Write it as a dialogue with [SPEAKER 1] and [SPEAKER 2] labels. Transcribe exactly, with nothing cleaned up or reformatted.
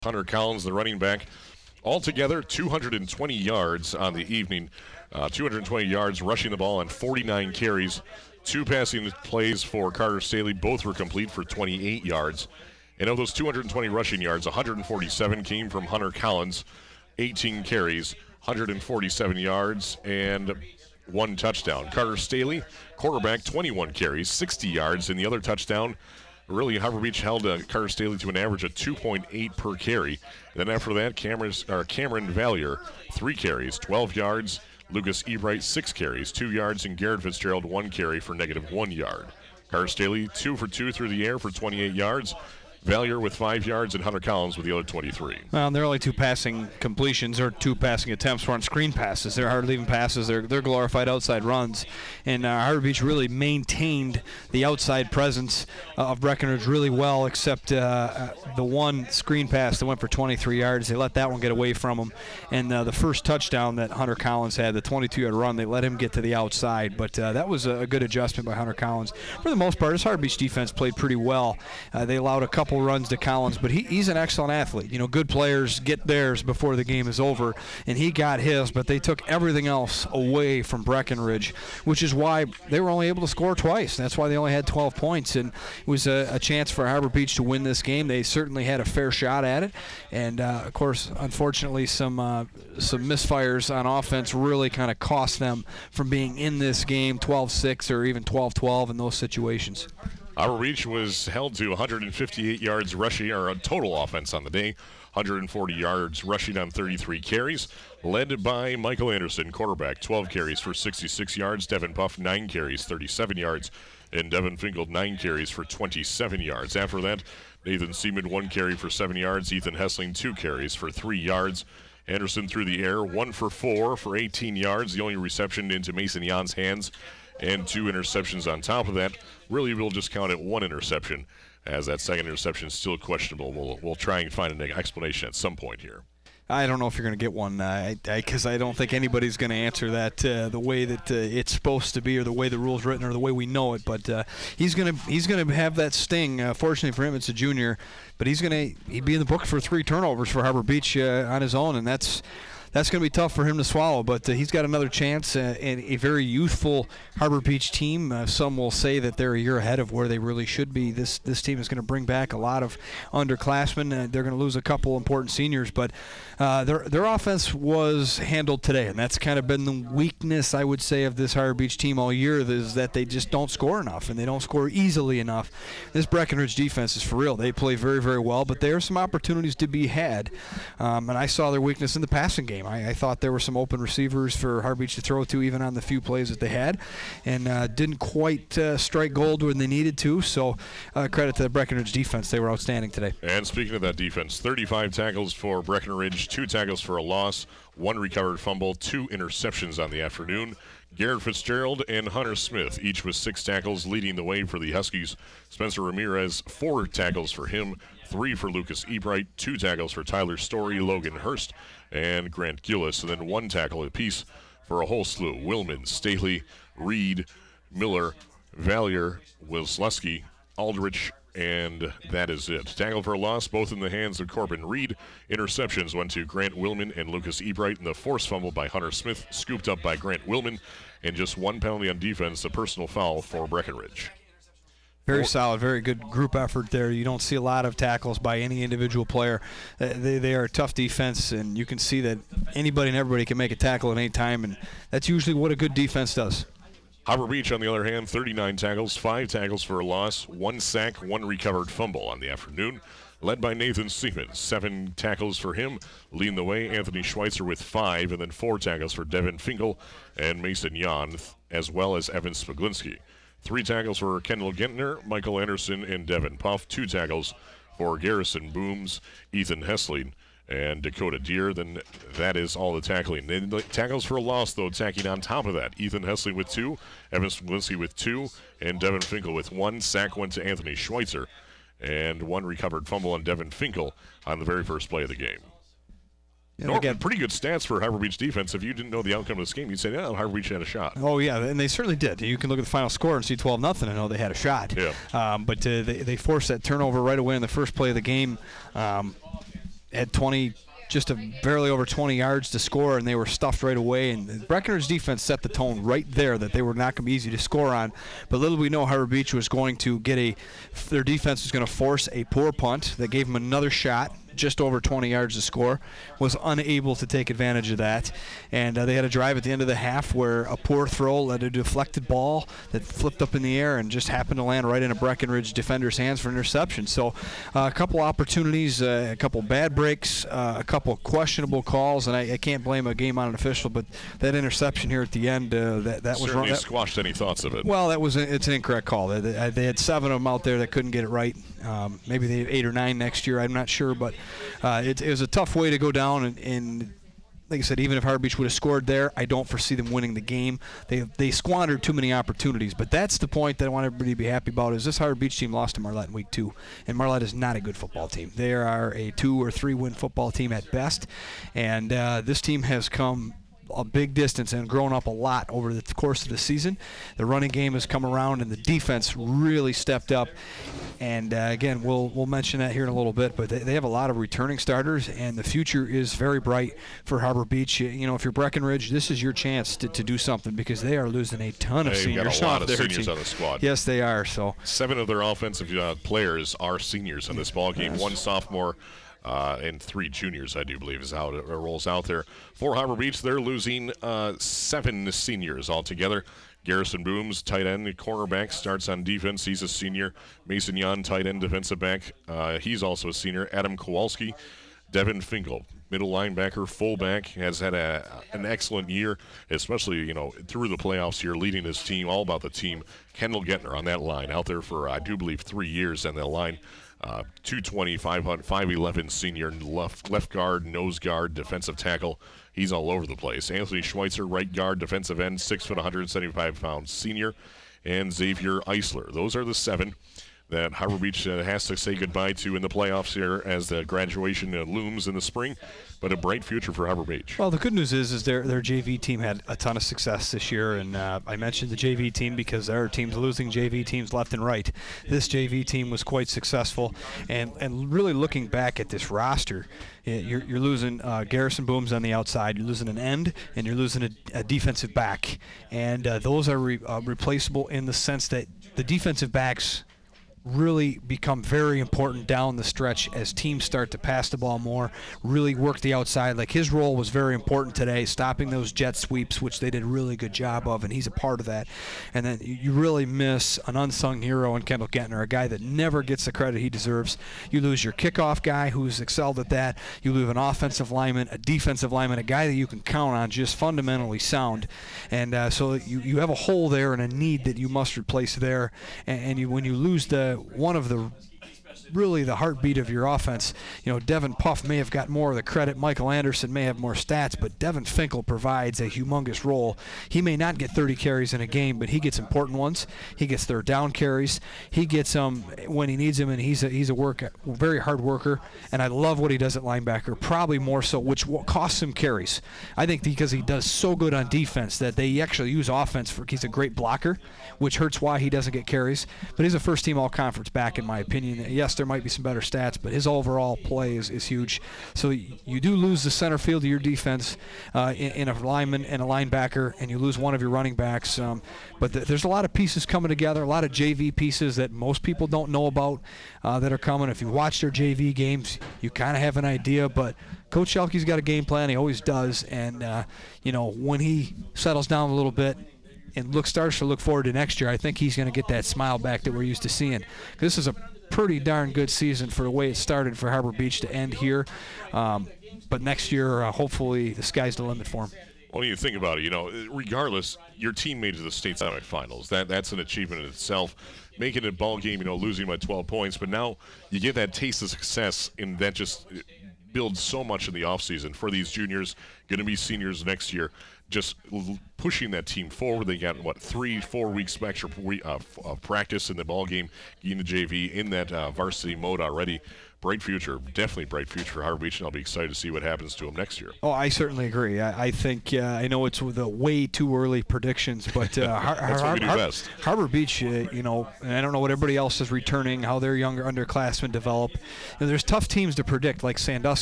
[SPEAKER 1] Hunter Collins, the running back. Altogether, two hundred twenty yards on the evening, uh, two hundred twenty yards rushing the ball on forty-nine carries. Two passing plays for Carter Staley, both were complete for twenty-eight yards. And of those two hundred twenty rushing yards, one hundred forty-seven came from Hunter Collins, eighteen carries, one hundred forty-seven yards, and one touchdown. Carter Staley, quarterback, twenty-one carries, sixty yards, and the other touchdown. Really, Harbor Beach held uh, Carter Staley to an average of two point eight per carry. And then after that, Cameron's, or Cameron Valier, three carries, twelve yards. Lucas Ebright, six carries, two yards. And Garrett Fitzgerald, one carry for negative one yard. Carter Staley, two for two through the air for twenty-eight yards. Valier with five yards and Hunter Collins with the other twenty-three.
[SPEAKER 2] Well, they're only two passing completions or two passing attempts were on screen passes. They're hardly even passes. They're, they're glorified outside runs. And uh, Harbor Beach really maintained the outside presence uh, of Breckenridge really well, except uh, uh, the one screen pass that went for twenty-three yards. They let that one get away from them. And uh, the first touchdown that Hunter Collins had, the twenty-two-yard run, they let him get to the outside. But uh, that was a good adjustment by Hunter Collins. For the most part, his Harbor Beach defense played pretty well. Uh, they allowed a couple runs to Collins, but he, he's an excellent athlete. You know, good players get theirs before the game is over, and he got his, but they took everything else away from Breckenridge, which is why they were only able to score twice. That's why they only had twelve points, and it was a, a chance for Harbor Beach to win this game. They certainly had a fair shot at it, and uh, of course, unfortunately, some uh, some misfires on offense really kind of cost them from being in this game twelve six or even twelve twelve in those situations.
[SPEAKER 1] Harbor Beach was held to one hundred fifty-eight yards rushing, or a total offense on the day, one hundred forty yards rushing on thirty-three carries, led by Michael Anderson, quarterback, twelve carries for sixty-six yards. Devin Puff, nine carries, thirty-seven yards, and Devin Finkel, nine carries for twenty-seven yards. After that, Nathan Seaman, one carry for seven yards. Ethan Hessling, two carries for three yards. Anderson through the air, one for four for eighteen yards, the only reception into Mason Jan's hands, and two interceptions on top of that. Really, we'll just count it one interception, as that second interception is still questionable. We'll, we'll try and find an explanation at some point here.
[SPEAKER 2] I don't know if you're going to get one, because uh, I, I, I don't think anybody's going to answer that uh, the way that uh, it's supposed to be, or the way the rule's written, or the way we know it. But uh, he's going to he's going to have that sting. Uh, fortunately for him, it's a junior, but he's going to he'd be in the book for three turnovers for Harbor Beach uh, on his own, and that's. That's going to be tough for him to swallow, but uh, he's got another chance. Uh, and a very youthful Harbor Beach team. Uh, some will say that they're a year ahead of where they really should be. This this team is going to bring back a lot of underclassmen. Uh, they're going to lose a couple important seniors, but uh, their their offense was handled today, and that's kind of been the weakness, I would say, of this Harbor Beach team all year, is that they just don't score enough, and they don't score easily enough. This Breckenridge defense is for real. They play very, very well, but there are some opportunities to be had, um, and I saw their weakness in the passing game. I, I thought there were some open receivers for Harbor Beach to throw to, even on the few plays that they had, and uh, didn't quite uh, strike gold when they needed to. So uh, credit to the Breckenridge defense. They were outstanding today.
[SPEAKER 1] And speaking of that defense, thirty-five tackles for Breckenridge, two tackles for a loss, one recovered fumble, two interceptions on the afternoon. Garrett Fitzgerald and Hunter Smith, each with six tackles, leading the way for the Huskies. Spencer Ramirez, four tackles for him, three for Lucas Ebright, two tackles for Tyler Story, Logan Hurst, and Grant Gillis, and then one tackle apiece for a whole slew. Willman, Staley, Reed, Miller, Valier, Wilsleski, Aldrich, and that is it. Tackle for a loss, both in the hands of Corbin Reed. Interceptions went to Grant Willman and Lucas Ebright, and the forced fumble by Hunter Smith, scooped up by Grant Willman, and just one penalty on defense, a personal foul for Breckenridge.
[SPEAKER 2] Very solid, very good group effort there. You don't see a lot of tackles by any individual player. Uh, they, they are a tough defense, and you can see that anybody and everybody can make a tackle at any time, and that's usually what a good defense does.
[SPEAKER 1] Harbor Beach, on the other hand, thirty-nine tackles, five tackles for a loss, one sack, one recovered fumble on the afternoon, led by Nathan Seaman. Seven tackles for him, leading the way. Anthony Schweitzer with five, and then four tackles for Devin Finkel and Mason Jan, as well as Evan Spaglinski. Three tackles for Kendall Gentner, Michael Anderson, and Devin Puff. Two tackles for Garrison Booms, Ethan Hessling, and Dakota Deer. Then that is all the tackling. Then the tackles for a loss, though, tacking on top of that. Ethan Hessling with two, Evan Spaglinski with two, and Devin Finkel with one. Sack went to Anthony Schweitzer, and one recovered fumble on Devin Finkel on the very first play of the game. Yeah, Norman, again, pretty good stats for Harbor Beach defense. If you didn't know the outcome of this game, you'd say, yeah, Harbor Beach had a shot.
[SPEAKER 2] Oh, yeah, and they certainly did. You can look at the final score and see twelve nothing and know they had a shot.
[SPEAKER 1] Yeah.
[SPEAKER 2] Um, but uh, they, they forced that turnover right away in the first play of the game. Um, had twenty, just a barely over twenty yards to score, and they were stuffed right away. And Breckenridge defense set the tone right there that they were not going to be easy to score on. But little we know, Harbor Beach was going to get a, their defense was going to force a poor punt that gave them another shot, just over twenty yards to score, was unable to take advantage of that. And uh, they had a drive at the end of the half where a poor throw led to a deflected ball that flipped up in the air and just happened to land right in a Breckenridge defender's hands for interception. So uh, a couple opportunities, uh, a couple bad breaks, uh, a couple questionable calls, and I, I can't blame a game on an official, but that interception here at the end, uh, that, that was wrong.
[SPEAKER 1] Certainly squashed any thoughts of it.
[SPEAKER 2] Well, that was a, it's an incorrect call. They, they, they had seven of them out there that couldn't get it right. Um, maybe they have eight or nine next year. I'm not sure, but uh, it, it was a tough way to go down. And, and like I said, even if Harbor Beach would have scored there, I don't foresee them winning the game. They they squandered too many opportunities. But that's the point that I want everybody to be happy about. Is this Harbor Beach team lost to Marlette in week two, and Marlette is not a good football team. They are a two or three win football team at best, and uh, this team has come a big distance and grown up a lot over the course of the season. The running game has come around, and the defense really stepped up. And uh, again, we'll we'll mention that here in a little bit, but they, they have a lot of returning starters, and the future is very bright for Harbor Beach. You, you know, if you're Breckenridge, this is your chance to, to do something, because they are losing a ton of
[SPEAKER 1] They've
[SPEAKER 2] seniors.
[SPEAKER 1] got a lot
[SPEAKER 2] off
[SPEAKER 1] of
[SPEAKER 2] their
[SPEAKER 1] seniors
[SPEAKER 2] team.
[SPEAKER 1] on the squad.
[SPEAKER 2] Yes, they are. So
[SPEAKER 1] seven of their offensive uh, players are seniors in this ball game.
[SPEAKER 2] Yes.
[SPEAKER 1] One sophomore. Uh, and three juniors, I do believe, is how it rolls out there. For Harbor Beach, they're losing uh, seven seniors altogether. Garrison Booms, tight end, cornerback, starts on defense. He's a senior. Mason Yan, tight end, defensive back. Uh, he's also a senior. Adam Kowalski, Devin Finkel, middle linebacker, fullback, has had a, an excellent year, especially, you know, through the playoffs here, leading his team, all about the team. Kendall Gettner on that line, out there for, I do believe, three years on that line. Uh, two twenty, five eleven senior, left left guard, nose guard, defensive tackle. He's all over the place. Anthony Schweitzer, right guard, defensive end, six foot, one hundred seventy-five pounds senior, and Xavier Eisler. Those are the seven that Harbor Beach uh, has to say goodbye to in the playoffs here as the graduation uh, looms in the spring. But a bright future for Harbor Beach.
[SPEAKER 2] Well, the good news is, is their their J V team had a ton of success this year, and uh, I mentioned the J V team because there are teams losing J V teams left and right. This J V team was quite successful, and and really looking back at this roster, you're you're losing uh, Garrison Booms on the outside, you're losing an end, and you're losing a, a defensive back, and uh, those are re, uh, replaceable in the sense that the defensive backs really become very important down the stretch as teams start to pass the ball more, really work the outside. Like, his role was very important today, stopping those jet sweeps, which they did a really good job of, and he's a part of that. And then you really miss an unsung hero in Kendall Gettner, a guy that never gets the credit he deserves. You lose your kickoff guy who's excelled at that. You lose an offensive lineman, a defensive lineman, a guy that you can count on, just fundamentally sound. And uh, so you, you have a hole there and a need that you must replace there. And, and you, when you lose the one of the really the heartbeat of your offense, you know, Devin Puff may have got more of the credit. Michael Anderson may have more stats, but Devin Finkel provides a humongous role. He may not get thirty carries in a game, but he gets important ones. He gets third down carries. He gets them um, when he needs them, and he's a he's a work very hard worker. And I love what he does at linebacker, probably more so, which costs him carries. I think because he does so good on defense that they actually use offense for. He's a great blocker, which hurts why he doesn't get carries. But he's a first-team all-conference back, in my opinion. Yes, there might be some better stats, but his overall play is, is huge. So you do lose the center field of your defense uh, in, in a lineman and a linebacker, and you lose one of your running backs. Um, but th- there's a lot of pieces coming together, a lot of J V pieces that most people don't know about uh, that are coming. If you watch their J V games, you kind of have an idea, but Coach Schelke's got a game plan. He always does. And, uh, you know, when he settles down a little bit, and look starts to look forward to next year, I think he's going to get that smile back that we're used to seeing. This is a pretty darn good season for the way it started for Harbor Beach to end here. Um, but next year, uh, hopefully, the sky's the limit for him.
[SPEAKER 1] Well, you think about it, you know, regardless, your team made it to the state semifinals. That that's an achievement in itself. Making it a ball game, you know, losing by twelve points, but now you get that taste of success, and that just builds so much in the offseason for these juniors, going to be seniors next year. Just l- pushing that team forward. They got, what, three, four weeks of extra pre- uh, f- uh, practice in the ball game, in the J V, in that uh, varsity mode already. Bright future, definitely bright future for Harbor Beach, and I'll be excited to see what happens to them next year.
[SPEAKER 2] Oh, I certainly agree. I, I think, uh, I know it's the way too early predictions, but uh, Har-
[SPEAKER 1] That's
[SPEAKER 2] Har-
[SPEAKER 1] what we do
[SPEAKER 2] Har-
[SPEAKER 1] best.
[SPEAKER 2] Harbor Beach, uh, you know, and I don't know what everybody else is returning, how their younger underclassmen develop. You know, there's tough teams to predict, like Sandusky.